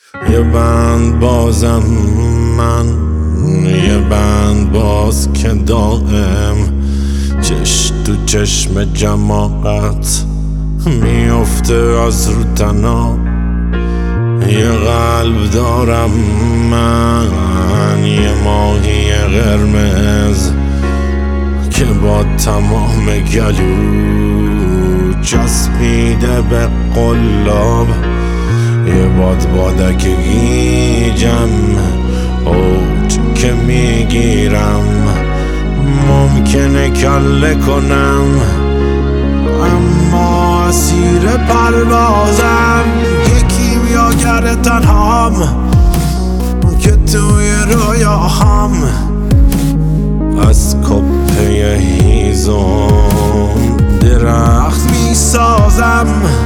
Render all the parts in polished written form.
یه بند بازم من، یه بند باز که دائم چش تو چشم جماعت میفته از رو تنها. یه قلب دارم من، یه ماهی قرمز که با تمام گلو چسبیده به قلاب. یه بادک گیجم اوج که میگیرم، ممکنه کله کنم اما اسیر پروازم. یکی میاگر تنهام که توی رویاهام از کپه هیزم درخت میسازم.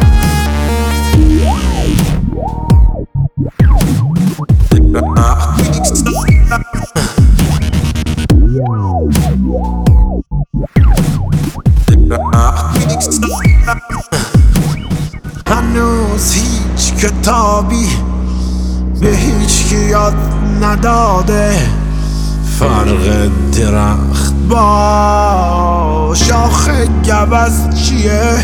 هنوز هیچ کتابی به هیچ کی یاد نداده فرق درخت با شاخ گوز چیه.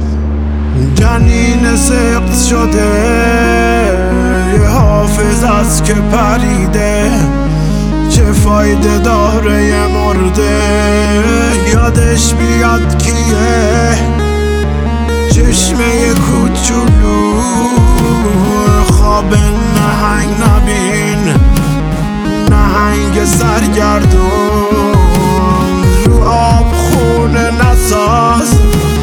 جنین سقط شده یه حافظ است که پریده، چه فایده داره یه مرده یادش بیاد کیه. چشمه کوچولو خواب نهنگ نبین، نهنگ سرگردون رو آب خونه نساز.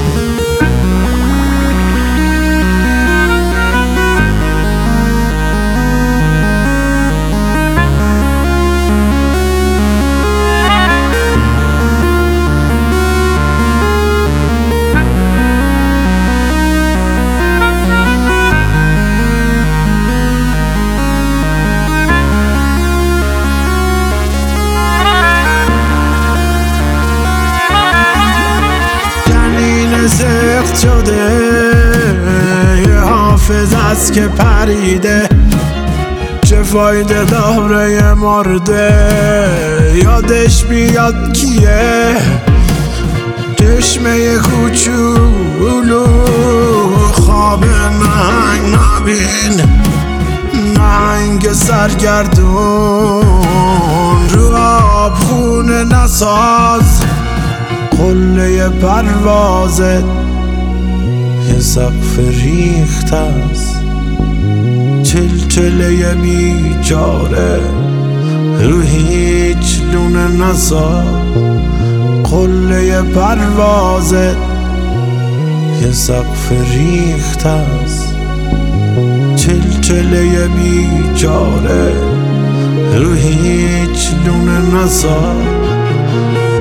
سقط شده یه حافظ است که پریده، چه فایده داره یه مرده یادش بیاد کیه. چشمه کوچولو خواب نهنگ نبین، نهنگ سرگردون رو آب خونه نساز. قله پروازت یه سقف ریخت است، چلچله بیچاره رو هیچ لونه نساز. قله پروازت یه سقف ریخت است، چلچله بیچاره رو هیچ لونه نساز.